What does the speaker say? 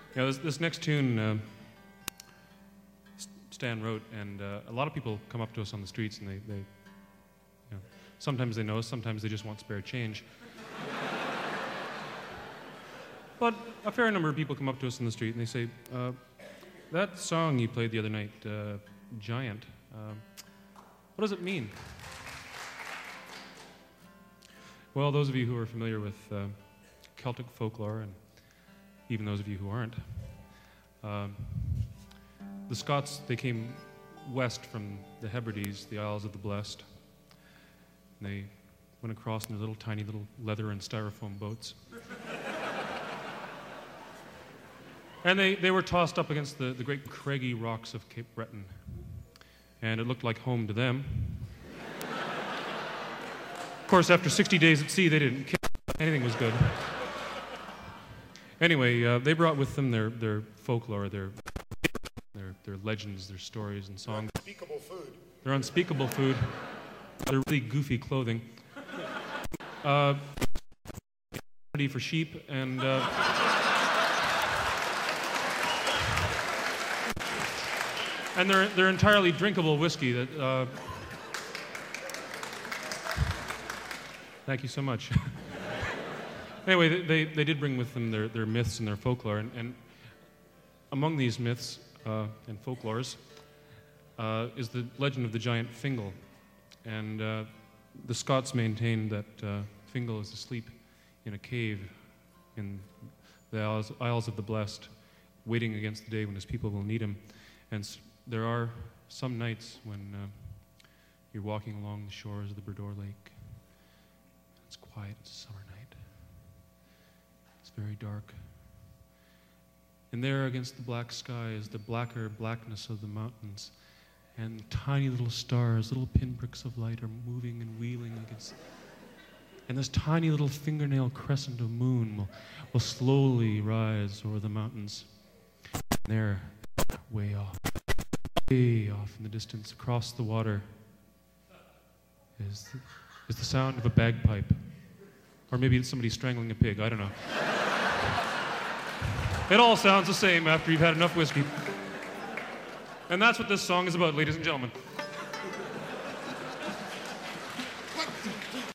Yeah, this next tune Stan wrote, and a lot of people come up to us on the streets, and they you know, sometimes they know us, sometimes they just want spare change. But a fair number of people come up to us in the street and they say, that song you played the other night, Giant, what does it mean? Well, those of you who are familiar with Celtic folklore, and even those of you who aren't, the Scots, they came west from the Hebrides, the Isles of the Blessed. And they went across in their little tiny little leather and styrofoam boats. And they were tossed up against the great craggy rocks of Cape Breton. And it looked like home to them. Of course, after 60 days at sea, they didn't care. Anything was good. Anyway, they brought with them their folklore, their legends, their stories and songs. Their unspeakable food. Their unspeakable food. Their really goofy clothing. For sheep and... and their entirely drinkable whiskey that... Thank you so much. Anyway, they did bring with them their myths and their folklore, and among these myths and folklores is the legend of the giant Fingal. And the Scots maintained that Fingal is asleep in a cave in the Isles of the Blessed, waiting against the day when his people will need him. And there are some nights when you're walking along the shores of the Burdor Lake. It's quiet, it's a summer night. It's very dark. And there against the black sky is the blacker blackness of the mountains. And tiny little stars, little pinpricks of light are moving and wheeling against... And this tiny little fingernail crescent of moon will slowly rise over the mountains. And there, way off in the distance, across the water, is the sound of a bagpipe. Or maybe it's somebody strangling a pig, I don't know. It all sounds the same after you've had enough whiskey. And that's what this song is about, ladies and gentlemen.